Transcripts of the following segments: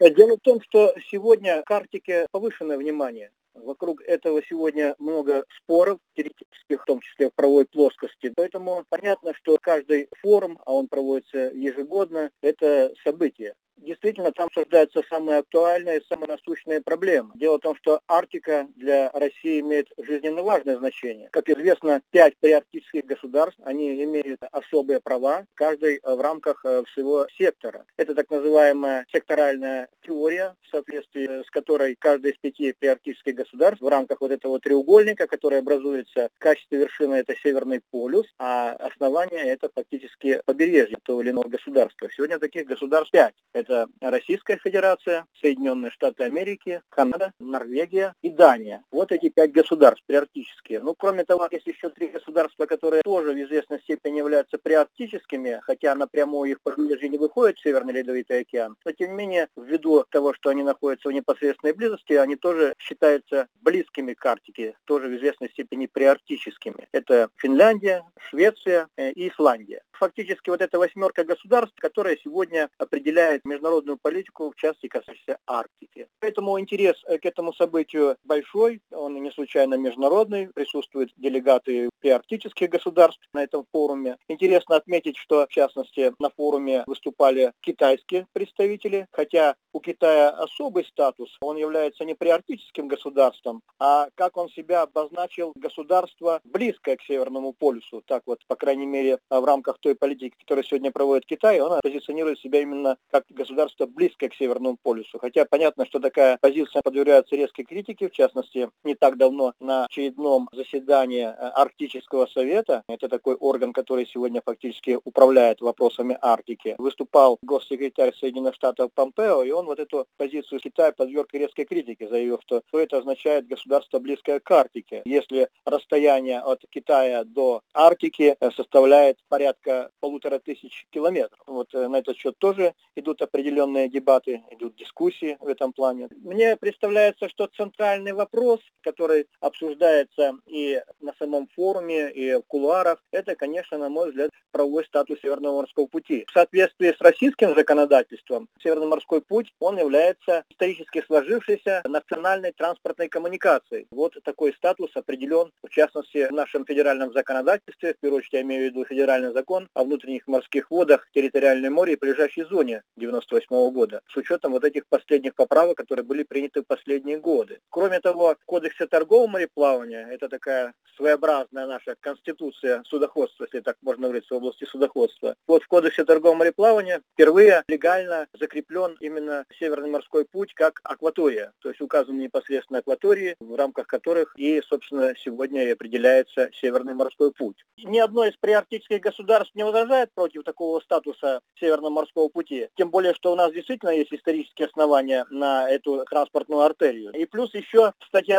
Дело в том, что сегодня к Арктике повышенное внимание. Вокруг этого сегодня много споров, теоретических, в том числе в правовой плоскости. Поэтому понятно, что каждый форум, а он проводится ежегодно, это событие. Действительно, там обсуждаются самые актуальные, самые насущные проблемы. Дело в том, что Арктика для России имеет жизненно важное значение. Как известно, 5 приарктических государств, они имеют особые права, каждый в рамках всего сектора. Это так называемая секторальная теория, в соответствии с которой каждый из 5 приарктических государств в рамках вот этого треугольника, который образуется в качестве вершины, это Северный полюс, а основание это фактически побережье того или иного государства. Сегодня таких государств 5. Это Российская Федерация, Соединенные Штаты Америки, Канада, Норвегия и Дания. Вот эти 5 государств приарктические. Ну, кроме того, есть еще 3 государства, которые тоже в известной степени являются приарктическими, хотя напрямую их побережье не выходит в Северный Ледовитый океан. Но, тем не менее, ввиду того, что они находятся в непосредственной близости, они тоже считаются близкими к Арктике, тоже в известной степени приарктическими. Это Финляндия, Швеция и Исландия. Фактически вот эта 8 государств, которая сегодня определяет международную политику, в частности, касающейся Арктики. Поэтому интерес к этому событию большой, он не случайно международный, присутствуют делегаты приарктических государств на этом форуме. Интересно отметить, что, в частности, на форуме выступали китайские представители, хотя у Китая особый статус, он является не приарктическим государством, а, как он себя обозначил, государство близкое к Северному полюсу. Так вот, по крайней мере, в рамках той политики, которую сегодня проводит Китай, он позиционирует себя именно как государство близкое к Северному полюсу. Хотя понятно, что такая позиция подвергается резкой критике, в частности, не так давно на очередном заседании Арктического совета, это такой орган, который сегодня фактически управляет вопросами Арктики, выступал госсекретарь Соединенных Штатов Помпео, и он вот эту позицию Китая подверг резкой критике, заявив, что это означает государство близкое к Арктике, если расстояние от Китая до Арктики составляет порядка 1500 километров. Вот на этот счет тоже идут определенные дебаты, идут дискуссии в этом плане. Мне представляется, что центральный вопрос, который обсуждается и на самом форуме, и в кулуарах, это, конечно, на мой взгляд, правовой статус Северного морского пути. В соответствии с российским законодательством, Северный морской путь, он является исторически сложившейся национальной транспортной коммуникацией. Вот такой статус определен, в частности, в нашем федеральном законодательстве, в первую очередь я имею в виду федеральный закон о внутренних морских водах, территориальном море и прилежащей зоне 1998 года, с учетом вот этих последних поправок, которые были приняты в последние годы. Кроме того, в Кодексе торгового мореплавания, это такая своеобразная наша конституция судоходства, если так можно говорить, в области судоходства. Вот в Кодексе торгового мореплавания впервые легально закреплен именно Северный морской путь как акватория, то есть указаны непосредственно акватории, в рамках которых и, собственно, сегодня и определяется Северный морской путь. Ни одно из приарктических государств не возражает против такого статуса Северного морского пути, тем более, что у нас действительно есть исторические основания на эту транспортную артерию. И плюс еще статья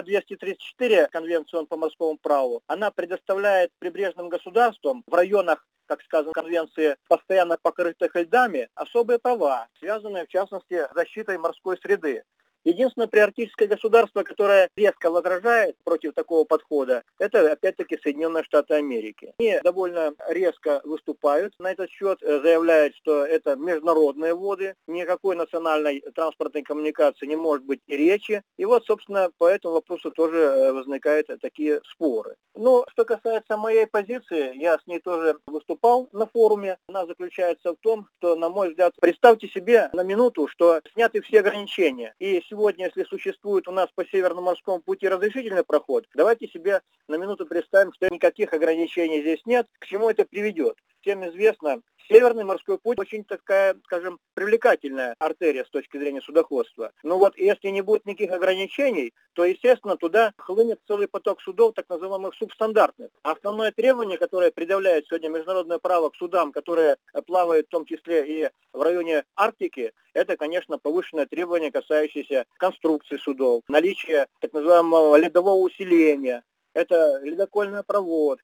234 Конвенции по морскому праву, она предоставляет прибрежным государствам в районах, как сказано в Конвенции, постоянно покрытых льдами, особые права, связанные в частности с защитой морской среды. Единственное приарктическое государство, которое резко возражает против такого подхода, это опять-таки Соединенные Штаты Америки. Они довольно резко выступают на этот счет, заявляют, что это международные воды, никакой национальной транспортной коммуникации не может быть и речи. И вот, собственно, по этому вопросу тоже возникают такие споры. Но что касается моей позиции, я с ней тоже выступал на форуме. Она заключается в том, что, на мой взгляд, представьте себе на минуту, что сняты все ограничения. И сегодня, если существует у нас по Северному морскому пути разрешительный проход, давайте себе на минуту представим, что никаких ограничений здесь нет. К чему это приведет? Всем известно, Северный морской путь очень такая, скажем, привлекательная артерия с точки зрения судоходства. Но вот если не будет никаких ограничений, то, естественно, туда хлынет целый поток судов, так называемых субстандартных. Основное требование, которое предъявляет сегодня международное право к судам, которые плавают в том числе и в районе Арктики, это, конечно, повышенное требование, касающееся конструкции судов, наличие так называемого ледового усиления. Это ледокольная проводка,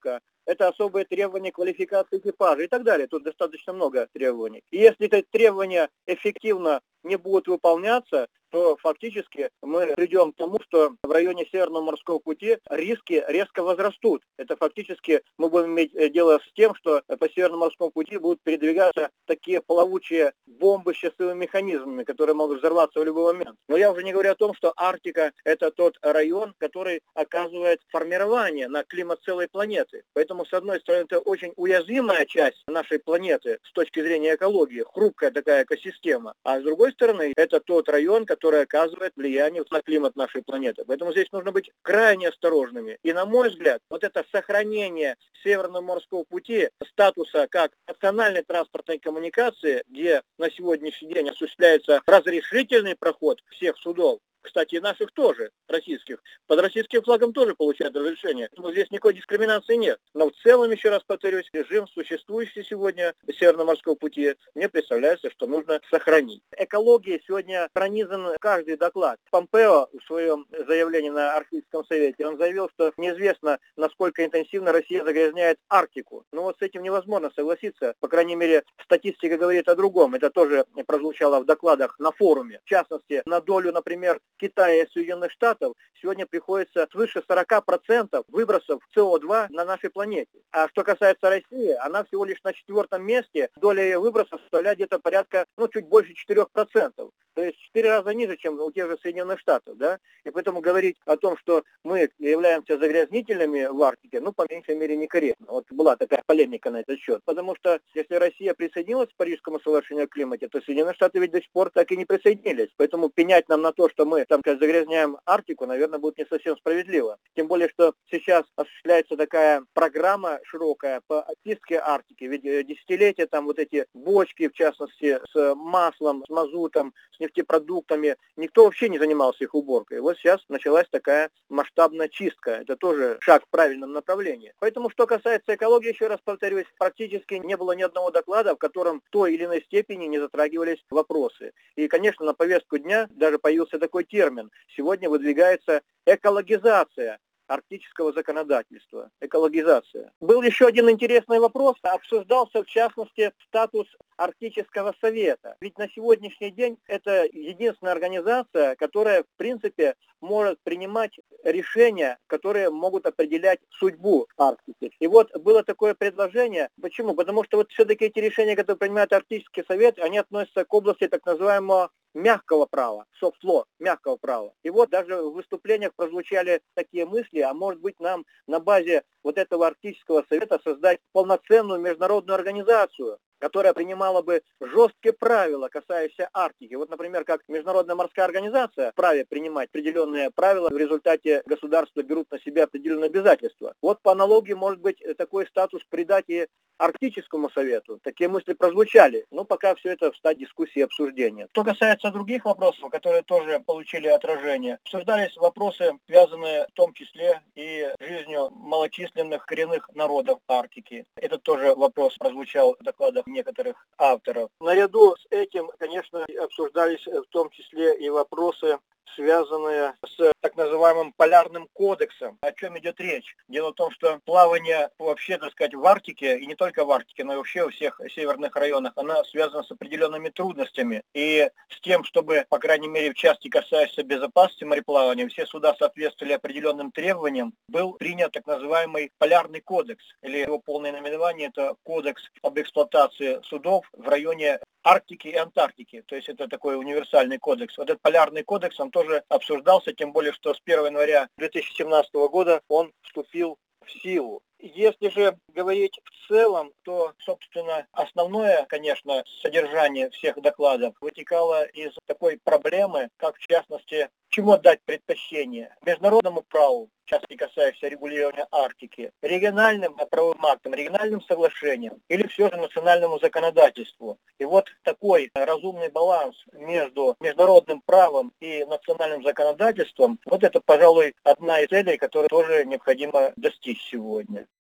это особые требования квалификации экипажа и так далее. Тут достаточно много требований. И если эти требования эффективно не будут выполняться, то фактически мы придем к тому, что в районе Северного морского пути риски резко возрастут. Это фактически мы будем иметь дело с тем, что по Северному морскому пути будут передвигаться такие плавучие бомбы с часовыми механизмами, которые могут взорваться в любой момент. Но я уже не говорю о том, что Арктика – это тот район, который оказывает формирование на климат целой планеты. Поэтому, с одной стороны, это очень уязвимая часть нашей планеты с точки зрения экологии, хрупкая такая экосистема. А с другой стороны, это тот район, который оказывает влияние на климат нашей планеты. Поэтому здесь нужно быть крайне осторожными. И, на мой взгляд, вот это сохранение Северного морского пути, статуса как национальной транспортной коммуникации, где на сегодняшний день осуществляется разрешительный проход всех судов, кстати, и наших тоже, российских. Под российским флагом тоже получают разрешение. Но здесь никакой дискриминации нет. Но в целом, еще раз повторюсь, режим, существующий сегодня Северно-морского пути, мне представляется, что нужно сохранить. Экология сегодня пронизан каждый доклад. Помпео в своем заявлении на Арктическом совете, он заявил, что неизвестно, насколько интенсивно Россия загрязняет Арктику. Но вот с этим невозможно согласиться. По крайней мере, статистика говорит о другом. Это тоже прозвучало в докладах на форуме. В частности, на долю, например, Китая и Соединенных Штатов сегодня приходится свыше 40% выбросов СО2 на нашей планете. А что касается России, она всего лишь на 4-м месте. Доля ее выбросов составляет где-то порядка, чуть больше 4%. То есть в 4 раза ниже, чем у тех же Соединенных Штатов. Да? И поэтому говорить о том, что мы являемся загрязнителями в Арктике, по меньшей мере некорректно. Вот была такая полемика на этот счет. Потому что если Россия присоединилась к Парижскому соглашению о климате, то Соединенные Штаты ведь до сих пор так и не присоединились. Поэтому пенять нам на то, что мы там загрязняем Арктику, наверное, будет не совсем справедливо. Тем более, что сейчас осуществляется такая программа широкая по очистке Арктики. Ведь десятилетия там вот эти бочки, в частности, с маслом, с мазутом, с нефтепродуктами, никто вообще не занимался их уборкой. Вот сейчас началась такая масштабная чистка. Это тоже шаг в правильном направлении. Поэтому, что касается экологии, еще раз повторюсь, практически не было ни одного доклада, в котором в той или иной степени не затрагивались вопросы. И, конечно, на повестку дня даже появился такой термин. Сегодня выдвигается экологизация арктического законодательства. Экологизация. Был еще один интересный вопрос. Обсуждался, в частности, статус Арктического совета. Ведь на сегодняшний день это единственная организация, которая, в принципе, может принимать решения, которые могут определять судьбу Арктики. И вот было такое предложение. Почему? Потому что вот все-таки эти решения, которые принимает Арктический совет, они относятся к области так называемого мягкого права, soft law, мягкого права. И вот даже в выступлениях прозвучали такие мысли, а может быть нам на базе вот этого Арктического совета создать полноценную международную организацию, которая принимала бы жесткие правила, касающиеся Арктики. Вот, например, как Международная морская организация вправе принимать определенные правила, в результате государства берут на себя определенные обязательства. Вот по аналогии, может быть, такой статус придать и Арктическому совету. Такие мысли прозвучали, но пока все это в стадии дискуссии и обсуждения. Что касается других вопросов, которые тоже получили отражение, обсуждались вопросы, связанные в том числе и жизнью малочисленных коренных народов Арктики. Этот тоже вопрос прозвучал в докладах некоторых авторов. Наряду с этим, конечно, обсуждались в том числе и вопросы, связанные с так называемым полярным кодексом. О чем идет речь? Дело в том, что плавание вообще, так сказать, в Арктике, и не только в Арктике, но и вообще во всех северных районах, оно связано с определенными трудностями. И с тем, чтобы, по крайней мере, в части, касающейся безопасности мореплавания, все суда соответствовали определенным требованиям, был принят так называемый полярный кодекс, или его полное наименование – это Кодекс об эксплуатации судов в районе Арктики и Антарктики. То есть это такой универсальный кодекс. Вот этот полярный кодекс, он тоже обсуждался, тем более, что с 1 января 2017 года он вступил в силу. Если же говорить в целом, то, собственно, основное, конечно, содержание всех докладов вытекало из такой проблемы, как, в частности, чему отдать предпочтение: международному праву, в частности, касающейся регулирования Арктики, региональным правовым актам, региональным соглашениям или все же национальному законодательству. И вот такой разумный баланс между международным правом и национальным законодательством, вот это, пожалуй, одна из целей, которую тоже необходимо достичь сегодня.